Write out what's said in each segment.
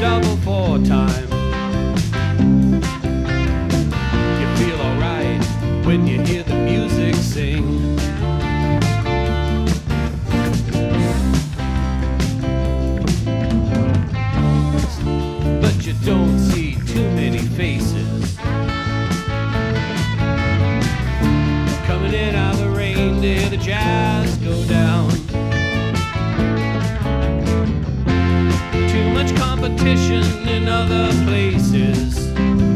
double four time. You feel alright when you hear the music sing. But you don't see too many faces coming in out of the rain to hear the jazz go down. Too much competition in other places,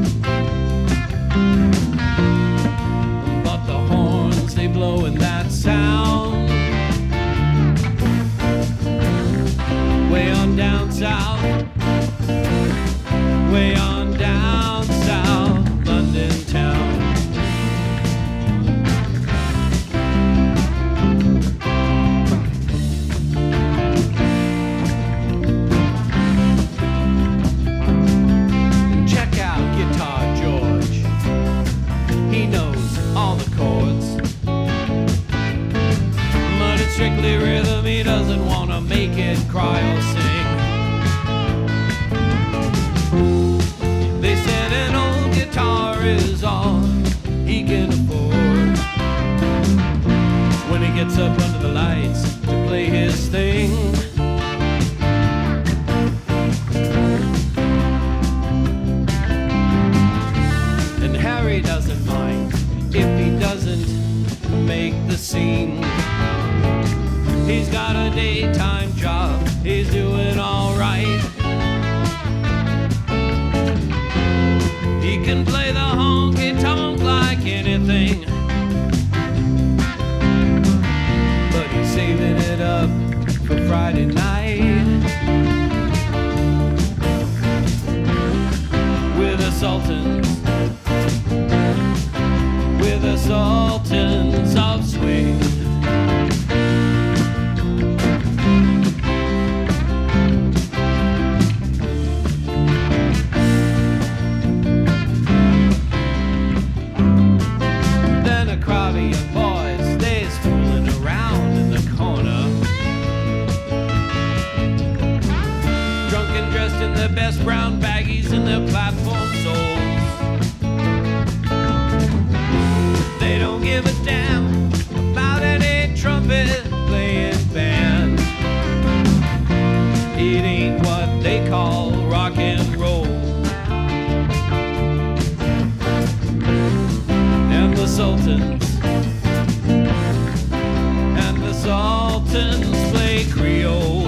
but the horns they blow in that sound. Way on down south, way on down south, London town. Check out Guitar George, he knows all the chords, but it's strictly rhythm, he doesn't want to make it cry or sing. They said an old guitar is all he can afford when he gets up under the lights to play his thing. And Harry doesn't mind if he doesn't make the scene. He's got a daytime job, he's doing alright. He can play the honky-tonk like anything, but he's saving it up for Friday night with the Sultans, with the Sultans of Swing. In their best brown baggies and their platform soles. They don't give a damn about any trumpet playing band. It ain't what they call rock and roll. And the Sultans, and the Sultans play Creole.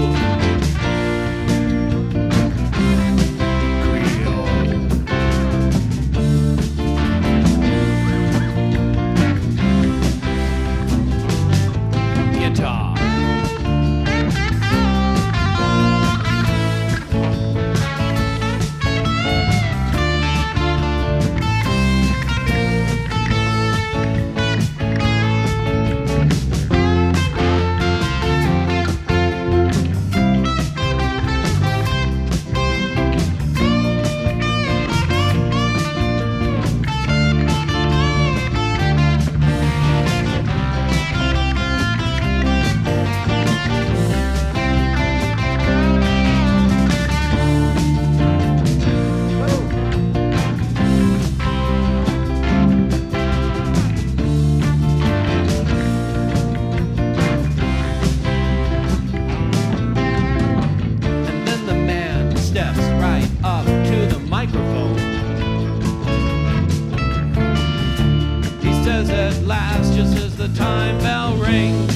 At last, just as the time bell rings,